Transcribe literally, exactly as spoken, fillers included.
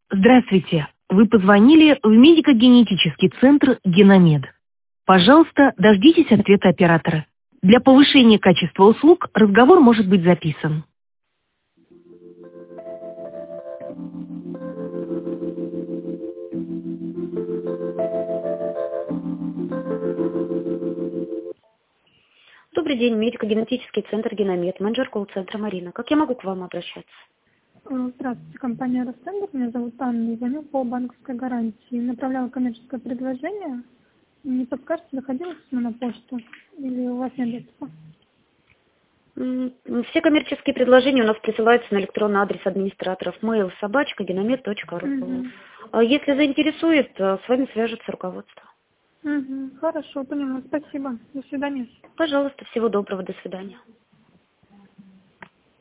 Здравствуйте. Вы позвонили в медико-генетический центр «Геномед». Пожалуйста, дождитесь ответа оператора. Для повышения качества услуг разговор может быть записан. Добрый день, медико-генетический центр «Геномед», менеджер колл-центра Марина. Как я могу к вам обращаться? Здравствуйте, компания «Ростендер». Меня зовут Анна. Звоню по банковской гарантии. Направляла коммерческое предложение. Не подскажете, доходило письмо на почту? Или у вас нет доступа? М, Все коммерческие предложения у нас присылаются на электронный адрес администраторов mail собачка геномед точка ру. Угу. А Если заинтересует, э, с вами свяжется руководство. Угу. Хорошо, поняла. Спасибо. До свидания. Пожалуйста, всего доброго, до свидания.